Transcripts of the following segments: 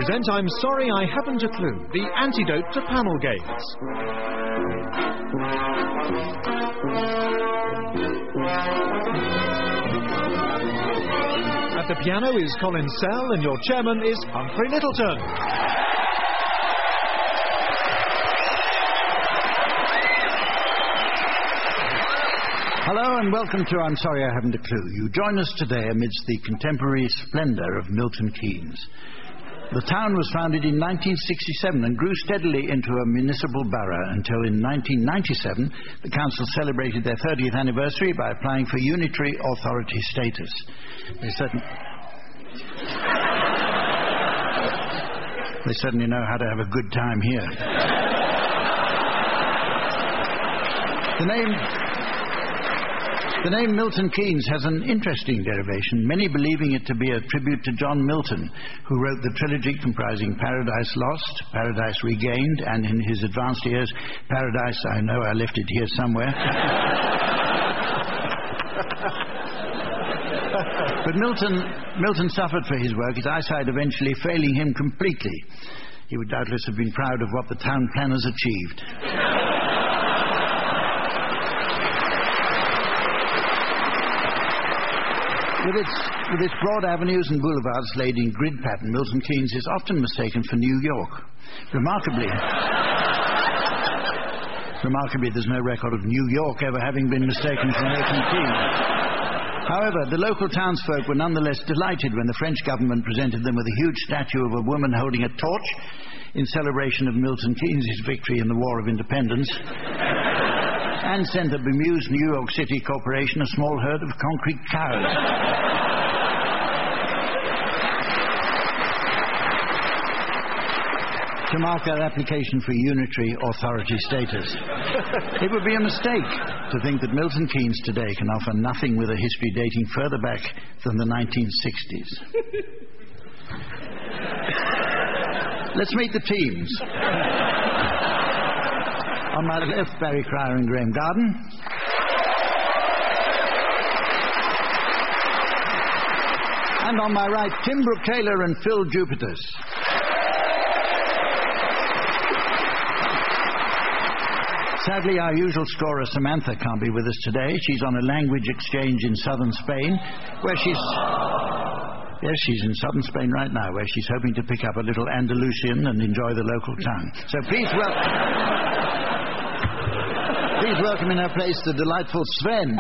present I'm Sorry I Haven't a Clue, the antidote to panel games. At the piano is Colin Sell and your chairman is Humphrey Littleton. Hello and welcome to I'm Sorry I Haven't a Clue. You join us today amidst the contemporary splendour of Milton Keynes. The town was founded in 1967 and grew steadily into a municipal borough until in 1997 the council celebrated their 30th anniversary by applying for unitary authority status. They certainly know how to have a good time here. The name Milton Keynes has an interesting derivation, many believing it to be a tribute to John Milton, who wrote the trilogy comprising Paradise Lost, Paradise Regained, and in his advanced years, Paradise, I Know I Left It Here Somewhere. But Milton suffered for his work, his eyesight eventually failing him completely. He would doubtless have been proud of what the town planners achieved. With its broad avenues and boulevards laid in grid pattern, Milton Keynes is often mistaken for New York. Remarkably, there's no record of New York ever having been mistaken for Milton Keynes. However, the local townsfolk were nonetheless delighted when the French government presented them with a huge statue of a woman holding a torch in celebration of Milton Keynes' victory in the War of Independence, and sent the bemused New York City Corporation a small herd of concrete cows. To mark their application for unitary authority status. It would be a mistake to think that Milton Keynes today can offer nothing with a history dating further back than the 1960s. Let's meet the teams. On my left, Barry Cryer and Graham Garden. And on my right, Tim Brooke-Taylor and Phil Jupiters. Sadly, our usual scorer, Samantha, can't be with us today. She's on a language exchange in southern Spain, where she's in southern Spain right now, where she's hoping to pick up a little Andalusian and enjoy the local tongue. So please welcome in her place the delightful Sven.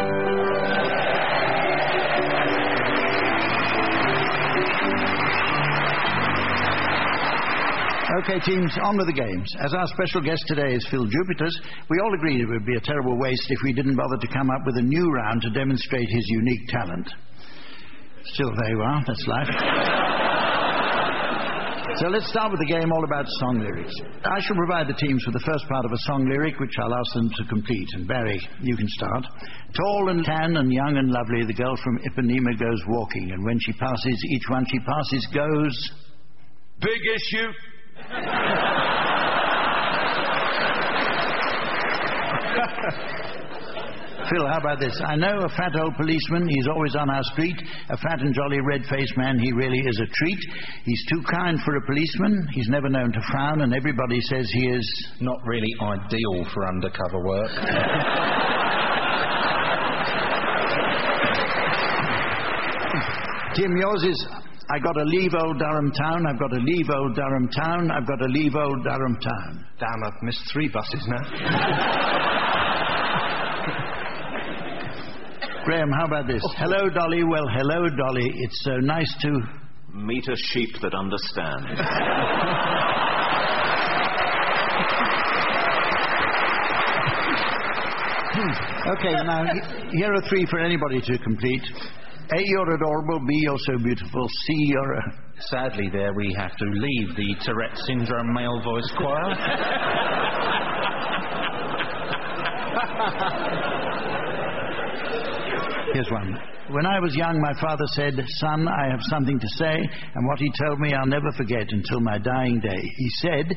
Okay, teams, on with the games. As our special guest today is Phil Jupiters, we all agreed it would be a terrible waste if we didn't bother to come up with a new round to demonstrate his unique talent. Still, there you are. That's life. So let's start with the game all about song lyrics. I shall provide the teams with the first part of a song lyric, which I'll ask them to complete. And Barry, you can start. Tall and tan and young and lovely, the girl from Ipanema goes walking, and when she passes, each one she passes goes... Big issue. Phil, how about this? I know a fat old policeman, he's always on our street. A fat and jolly red-faced man, he really is a treat. He's too kind for a policeman, he's never known to frown, and everybody says he is... Not really ideal for undercover work. Tim, yours is... I got to leave old Durham town, I've got to leave old Durham town, I've got to leave old Durham town. Damn, I've missed 3 buses now. Graham, how about this? Hello, Dolly. Well, hello, Dolly. It's so nice to... Meet a sheep that understands. Okay, now, here are 3 for anybody to complete. A, you're adorable. B, you're so beautiful. C, you're a... Sadly, there we have to leave the Tourette Syndrome male voice choir. Here's one. When I was young, my father said, "Son, I have something to say, and what he told me I'll never forget until my dying day." He said...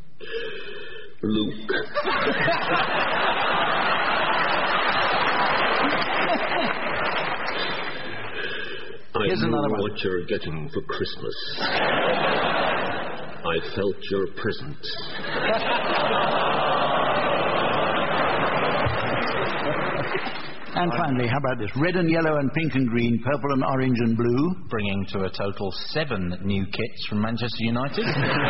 Luke. I Here's know another one. What you're getting for Christmas. I felt your presence. And finally, how about this? Red and yellow and pink and green, purple and orange and blue. Bringing to a total 7 new kits from Manchester United.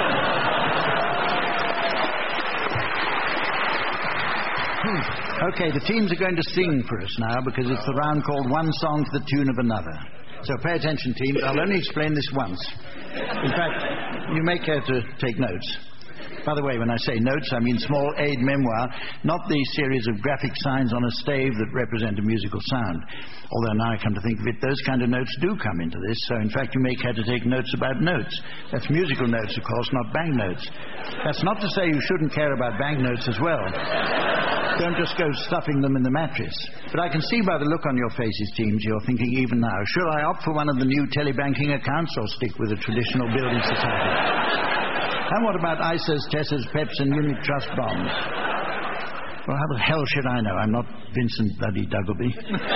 Okay, the teams are going to sing for us now because it's the round called One Song to the Tune of Another. So pay attention, teams. I'll only explain this once. In fact, you may care to take notes. By the way, when I say notes, I mean small aid memoir, not the series of graphic signs on a stave that represent a musical sound. Although now I come to think of it, those kind of notes do come into this, so in fact you may care to take notes about notes. That's musical notes, of course, not banknotes. That's not to say you shouldn't care about banknotes as well. Don't just go stuffing them in the mattress. But I can see by the look on your faces, teams, you're thinking even now, should I opt for one of the new telebanking accounts or stick with a traditional building society? And what about ISAs, TESAs, PEPs and unit trust bonds? Well, how the hell should I know? I'm not Vincent bloody Duggleby.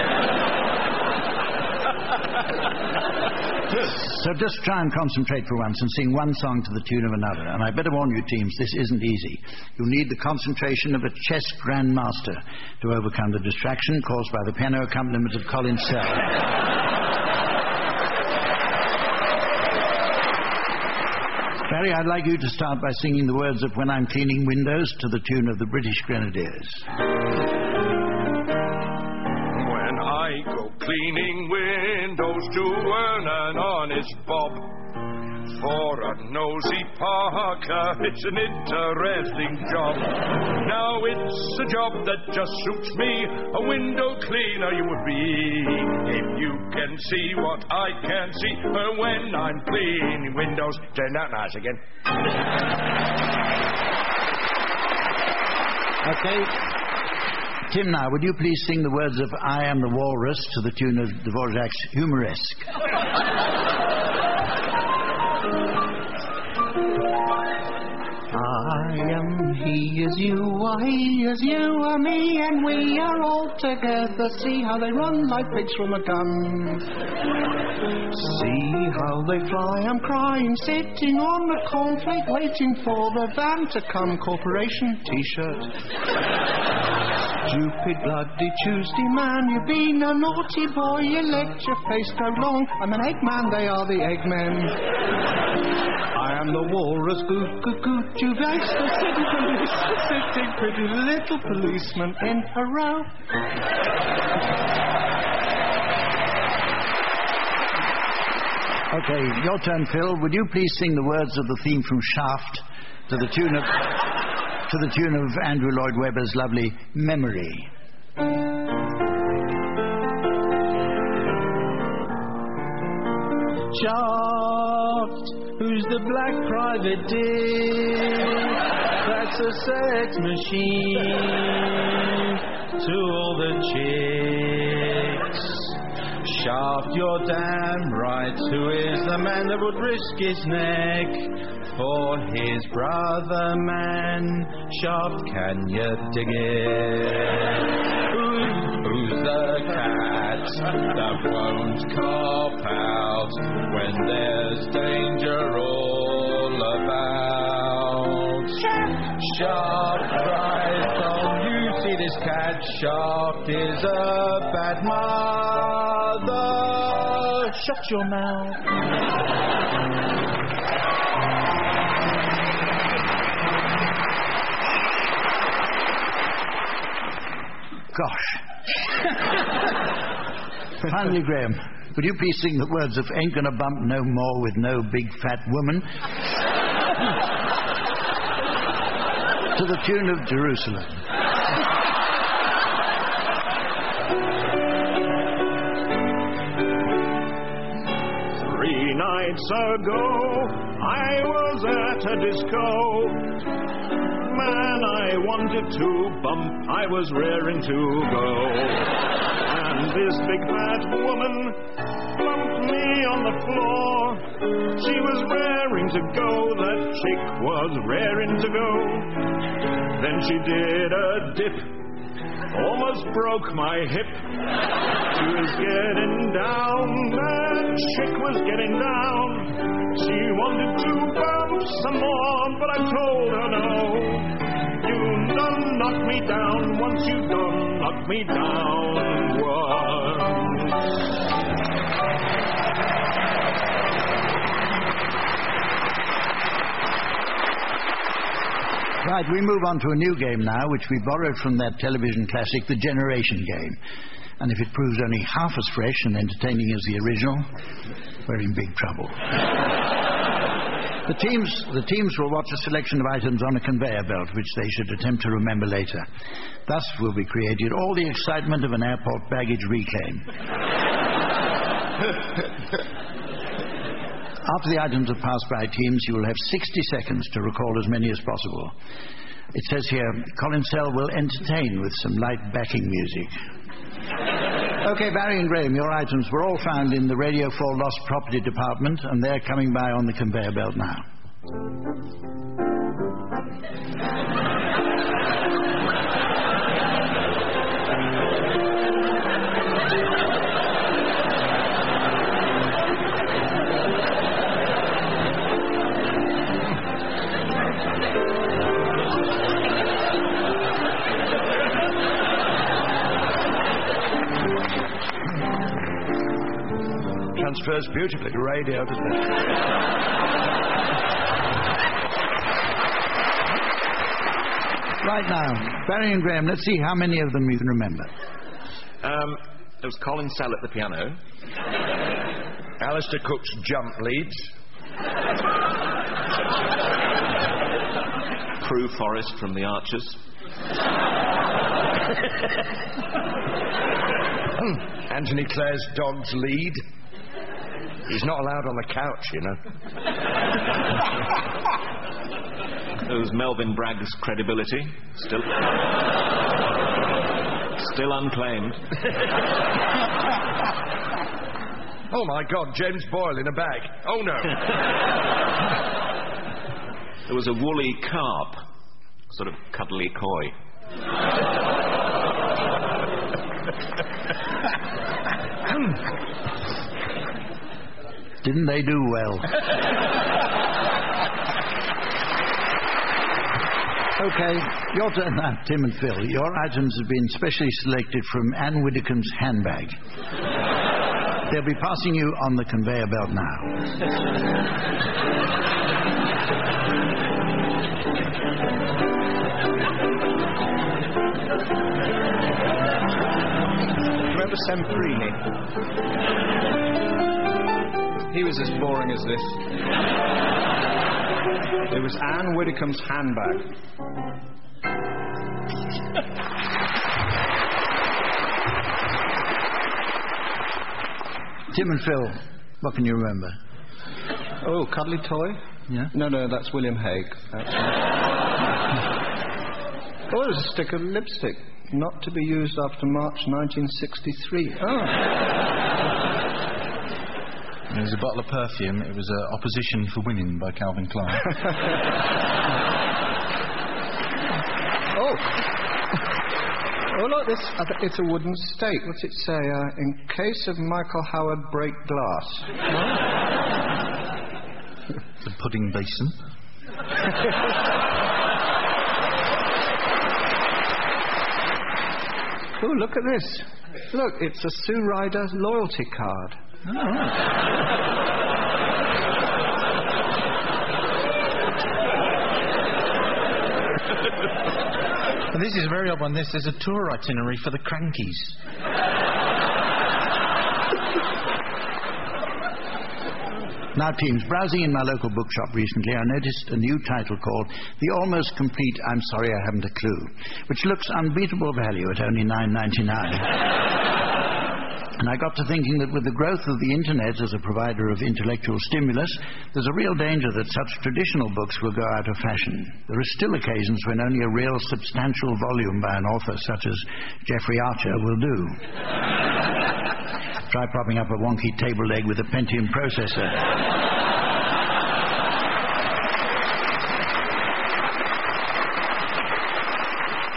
So just try and concentrate for once and sing one song to the tune of another. And I better warn you, teams, this isn't easy. You'll need the concentration of a chess grandmaster to overcome the distraction caused by the piano accompaniment of Colin Sell. Barry, I'd like you to start by singing the words of When I'm Cleaning Windows to the tune of the British Grenadiers. When I go cleaning windows to earn an honest bob, for a nosy Parker, it's an interesting job. Now it's a job that just suits me, a window cleaner you would be. If you can see what I can see when I'm cleaning windows. Turn that nice again. Okay. Tim, now, would you please sing the words of I Am the Walrus to the tune of Dvorak's Humoresque? I am he is you, he is you are me, and we are all together. See how they run like pigs from a gun. See how they fly, I'm crying, sitting on the cornflake, waiting for the van to come. Corporation T-shirt. Stupid bloody Tuesday man, you've been a naughty boy, you let your face go long. I'm an Eggman, they are the Eggmen. I am the walrus, goot, goot, goot, you face the sitting police, sitting pretty little policeman in a row. Okay, your turn, Phil. Would you please sing the words of the theme from Shaft to the tune of Andrew Lloyd Webber's lovely Memory? Shaft, who's the black private dick? That's a sex machine to all the chicks. Shaft, you're damn right. Who is the man that would risk his neck for his brother man? Shaft, can you dig it? Who's the cat that won't cop out when there's danger all about? Shaft cries, don't you see this cat? Shaft is a bad mother. Shut your mouth. Gosh. Finally, Graham, would you please sing the words of Ain't Gonna Bump No More with No Big Fat Woman to the tune of Jerusalem? 3 nights ago, I was at a disco. Man, I wanted to bump, I was raring to go. And this big fat woman bumped me on the floor. She was raring to go, that chick was raring to go. Then she did a dip almost broke my hip. She was getting down, that chick was getting down. She wanted to bump some more, but I told her no. You done knocked me down once, you done knocked me down once. Right, we move on to a new game now, which we borrowed from that television classic, The Generation Game. And if it proves only half as fresh and entertaining as the original, we're in big trouble. The teams will watch a selection of items on a conveyor belt, which they should attempt to remember later. Thus will be created all the excitement of an airport baggage reclaim. After the items are passed by teams, you will have 60 seconds to recall as many as possible. It says here, Colin Sell will entertain with some light backing music. Okay, Barry and Graham, your items were all found in the Radio 4 Lost Property Department, and they're coming by on the conveyor belt now. Transfers beautifully to radio, doesn't it? Right now, Barry and Graham, let's see how many of them you can remember. There was Colin Sell at the piano. Alistair Cook's jump leads. Prue Forrest from The Archers. Anthony Clare's dog's lead. He's not allowed on the couch, you know. There was Melvyn Bragg's credibility. Still unclaimed. Oh, my God, James Boyle in a bag. Oh, no. There was a woolly carp, sort of cuddly coy. Didn't they do well? Okay, your turn now, Tim and Phil. Your items have been specially selected from Anne Widdecombe's handbag. They'll be passing you on the conveyor belt now. Remember Semprini? He was as boring as this. It was Anne Widdecombe's handbag. Tim and Phil, what can you remember? Oh, cuddly toy? Yeah? No, that's William Hague. That's oh, there's a stick of lipstick. Not to be used after March 1963. Oh. There was a bottle of perfume. It was Opposition for Women by Calvin Klein. Oh, look, this. It's a wooden stake. What's it say? In case of Michael Howard, break glass. The pudding basin. Oh, look at this. Look, it's a Sue Ryder loyalty card. Oh, right. And this is a very odd one. There's a tour itinerary for the Crankies. Now, teams, browsing in my local bookshop recently, I noticed a new title called The Almost Complete I'm Sorry I Haven't a Clue, which looks unbeatable value at only $9.99. And I got to thinking that with the growth of the internet as a provider of intellectual stimulus, there's a real danger that such traditional books will go out of fashion. There are still occasions when only a real substantial volume by an author such as Jeffrey Archer will do. Try propping up a wonky table leg with a Pentium processor.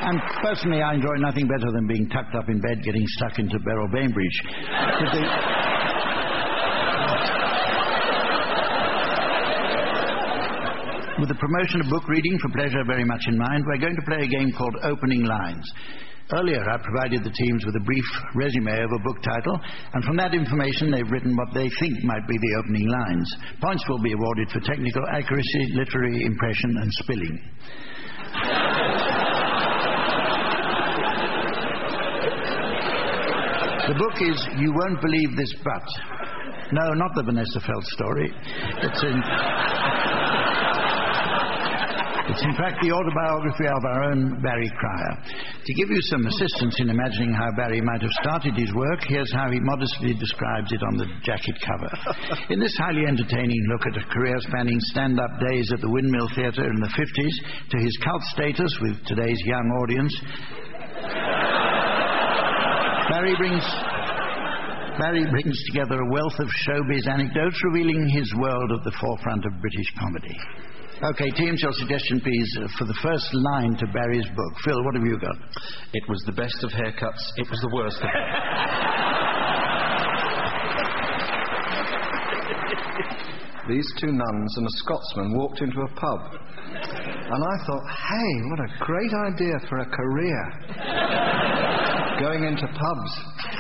And personally, I enjoy nothing better than being tucked up in bed, getting stuck into Beryl Bainbridge. With the promotion of book reading for pleasure very much in mind, we're going to play a game called Opening Lines. Earlier, I provided the teams with a brief resume of a book title, and from that information, they've written what they think might be the opening lines. Points will be awarded for technical accuracy, literary impression, and spelling. The book is You Won't Believe This But. No, not the Vanessa Feltz story. It's in fact the autobiography of our own Barry Cryer. To give you some assistance in imagining how Barry might have started his work, here's how he modestly describes it on the jacket cover. In this highly entertaining look at a career spanning stand-up days at the Windmill Theatre in the 50s to his cult status with today's young audience, Barry brings together a wealth of showbiz anecdotes revealing his world at the forefront of British comedy. Okay, teams, your suggestion, please, for the first line to Barry's book. Phil, what have you got? It was the best of haircuts. It was the worst of These two nuns and a Scotsman walked into a pub. And I thought, hey, what a great idea for a career. Going into pubs.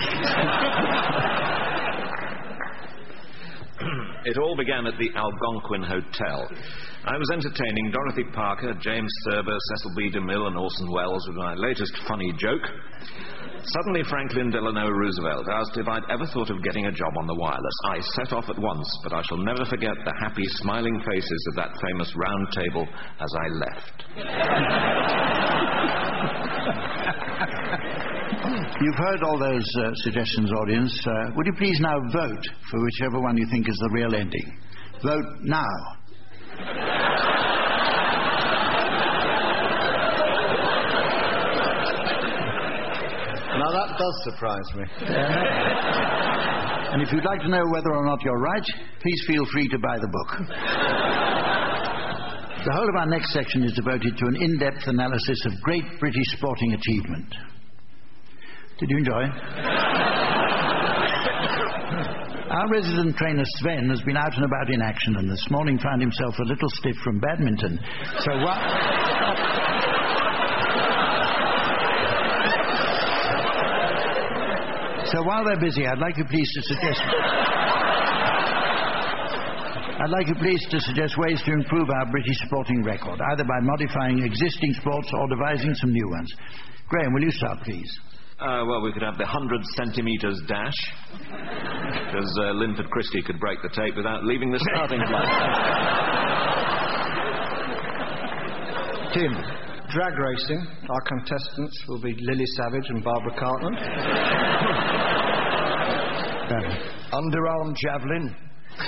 It all began at the Algonquin Hotel. I was entertaining Dorothy Parker, James Thurber, Cecil B. DeMille and Orson Welles with my latest funny joke. Suddenly Franklin Delano Roosevelt asked if I'd ever thought of getting a job on the wireless. I set off at once, but I shall never forget the happy, smiling faces of that famous round table as I left. You've heard all those suggestions, audience. Would you please now vote for whichever one you think is the real ending? Vote now. Now that does surprise me. And if you'd like to know whether or not you're right, please feel free to buy the book. The whole of our next section is devoted to an in-depth analysis of great British sporting achievement. Did you enjoy? Our resident trainer Sven has been out and about in action, and this morning found himself a little stiff from badminton. So while they're busy, I'd like you please to suggest ways to improve our British sporting record, either by modifying existing sports or devising some new ones. Graham, will you start, please? Well, we could have the 100 centimetres dash, because Linford Christie could break the tape without leaving the starting line. Tim, drag racing. Our contestants will be Lily Savage and Barbara Cartland. Underarm javelin.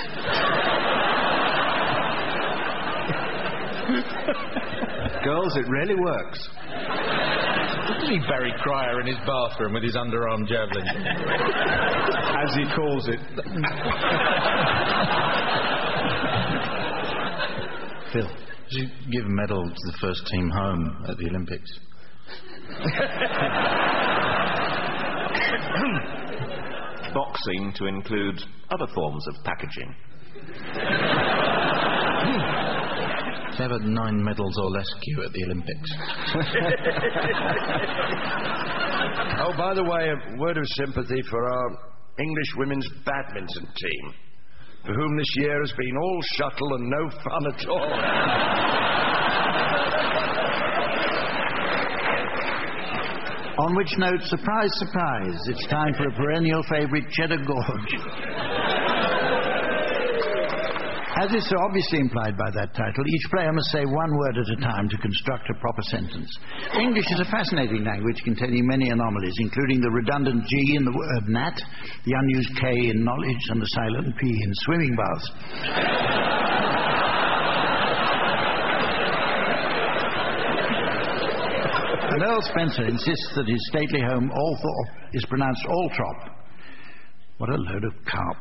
Girls, it really works. Didn't he bury Cryer in his bathroom with his underarm javelin? As he calls it. Phil. Did you give a medal to the first team home at the Olympics? Boxing to include other forms of packaging. Never 9 medals or less queue at the Olympics. Oh, by the way, a word of sympathy for our English women's badminton team, for whom this year has been all shuttle and no fun at all. On which note, surprise, surprise, it's time for a perennial favourite, Cheddar Gorge. As is so obviously implied by that title, each player must say one word at a time to construct a proper sentence. English is a fascinating language containing many anomalies, including the redundant G in the word nat, the unused K in knowledge, and the silent P in swimming baths. And Earl Spencer insists that his stately home, Althorpe, is pronounced Altrop. What a load of carp.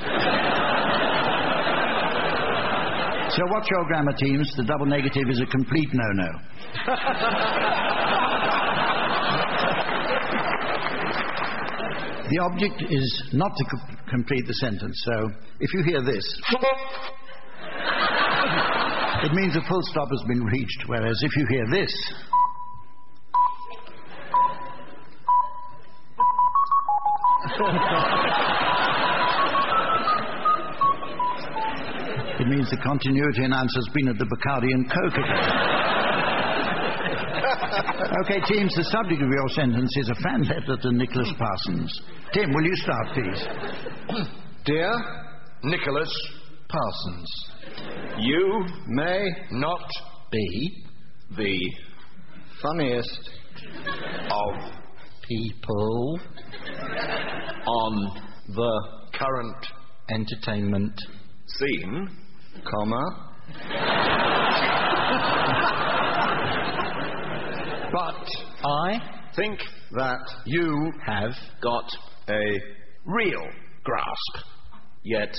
So watch your grammar, teams. The double negative is a complete no-no. The object is not to complete the sentence, so if you hear this, it means a full stop has been reached, whereas if you hear this, it means the continuity announcer has been at the Bacardi and Coke event. Okay, teams, the subject of your sentence is a fan letter to Nicholas Parsons. Tim, will you start, please? Dear Nicholas Parsons, you may not be the funniest of people on the current entertainment, Scene. comma, but I think that you have got a real grasp yet.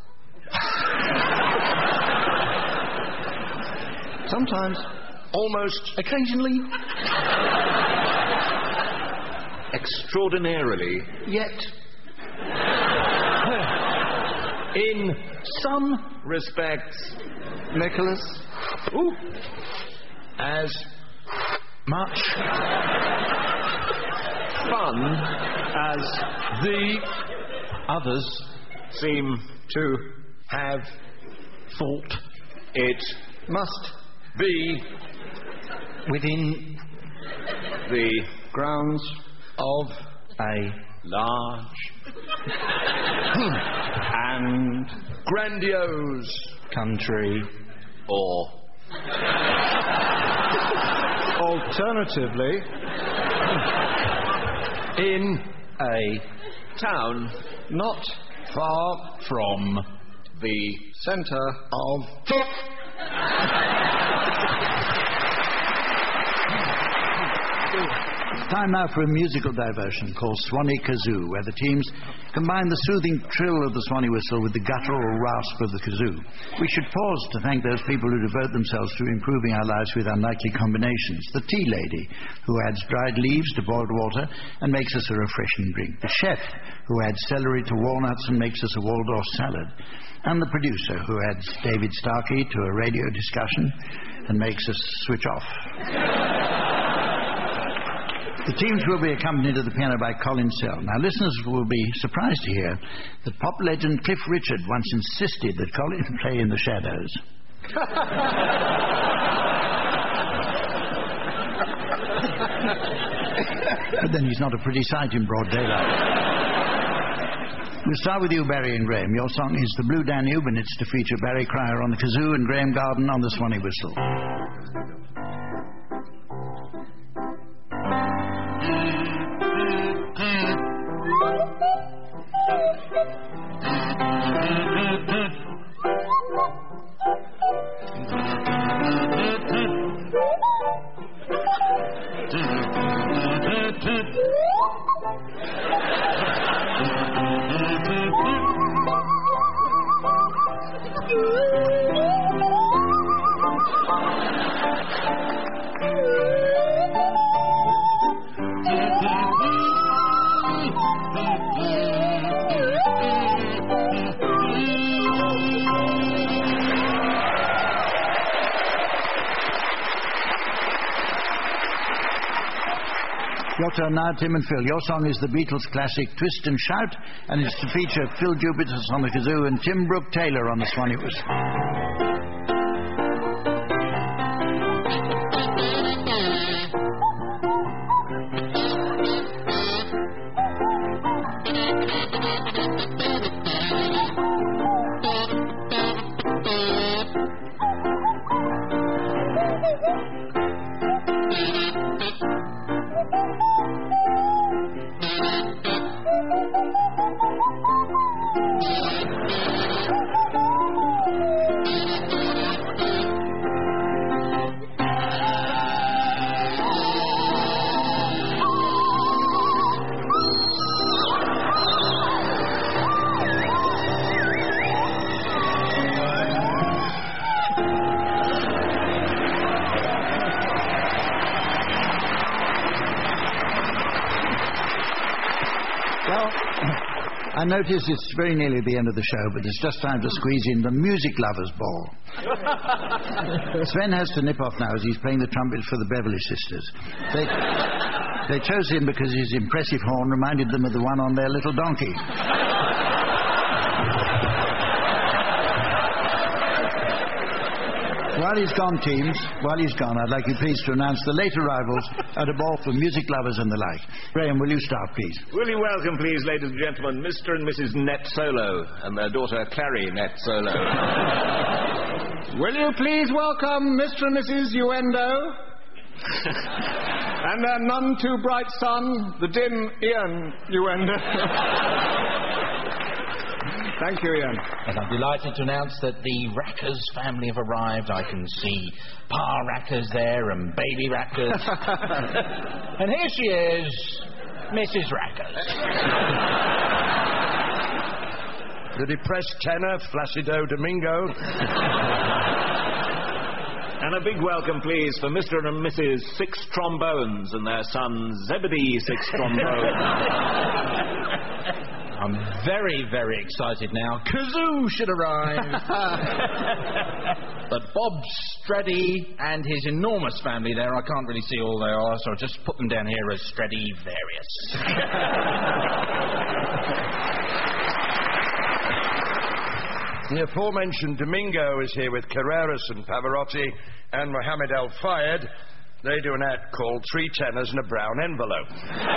sometimes, Almost occasionally, Extraordinarily. yet in some respects Nicholas, as Much fun as the others seem to have thought it must be within the grounds of a large and grandiose country, or alternatively, in a town not far from the centre of Time now for a musical diversion called Swanee Kazoo, where the teams combine the soothing trill of the Swanee whistle with the guttural rasp of the kazoo. We should pause to thank those people who devote themselves to improving our lives with unlikely combinations. The tea lady, who adds dried leaves to boiled water and makes us a refreshing drink. The chef, who adds celery to walnuts and makes us a Waldorf salad. And the producer, who adds David Starkey to a radio discussion and makes us switch off. The teams will be accompanied at the piano by Colin Sell. Now, listeners will be surprised to hear that pop legend Cliff Richard once insisted that Colin play in the shadows. But then he's not a pretty sight in broad daylight. We'll start with you, Barry and Graham. Your song is The Blue Danube, and it's to feature Barry Cryer on the kazoo and Graham Garden on the Swanee whistle. Your turn now, Tim and Phil. Your song is the Beatles classic Twist and Shout, and it's to feature Phil Jupitus on the kazoo and Tim Brooke Taylor on the Swanee whistle. Well, I notice it's very nearly the end of the show, but it's just time to squeeze in the music lovers ball. Sven has to nip off now as he's playing the trumpet for the Beverly Sisters. They chose him because his impressive horn reminded them of the one on their little donkey. While he's gone, teams, I'd like you please to announce the late arrivals at a ball for music lovers and the like. Graham, will you start, please? Will you welcome, please, ladies and gentlemen, Mr. and Mrs. Nett Solo and their daughter Clary Nett Solo. Will you please welcome Mr. and Mrs. Uendo and their none too bright son, the dim Ian Uendo. Thank you, Ian. And I'm delighted to announce that the Rackers family have arrived. I can see Pa Rackers there and Baby Rackers. And here she is, Mrs. Rackers. The depressed tenor, Flacido Domingo. And a big welcome, please, for Mr. and Mrs. Six Trombones and their son, Zebedee Six Trombones. I'm very, very excited now. Kazoo should arrive. But Bob Straddy and his enormous family there, I can't really see all they are, so I'll just put them down here as Stradivarius. The aforementioned Domingo is here with Carreras and Pavarotti and Mohammed El Fayed. They do an act called Three Tenors in a Brown Envelope.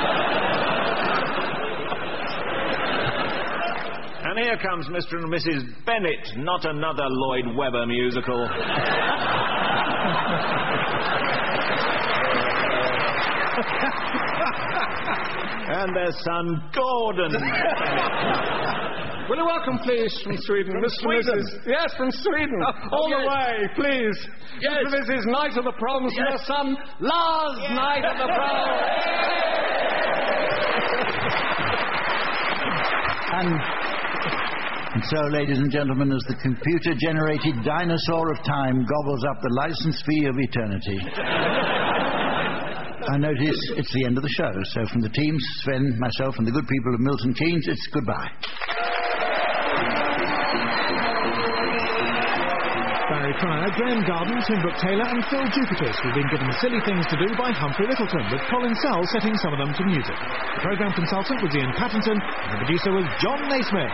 And here comes Mr. and Mrs. Bennett, not another Lloyd Webber musical. And their son, Gordon. Will you welcome, please, from Sweden, Mr. and Mrs. Yes, from Sweden. All the way, please. Yes. Mr. and Mrs. Knight of the Proms and their son, Lars Knight of the Proms. And so, ladies and gentlemen, as the computer-generated dinosaur of time gobbles up the license fee of eternity, I notice it's the end of the show. So from the teams, Sven, myself, and the good people of Milton Keynes, it's goodbye. Barry Pryor, Graham Garden, Tim Brooke Taylor and Phil Jupitus have been given Silly Things to Do by Humphrey Littleton, with Colin Sell setting some of them to music. The programme consultant was Ian Pattinson and the producer was John Naismith.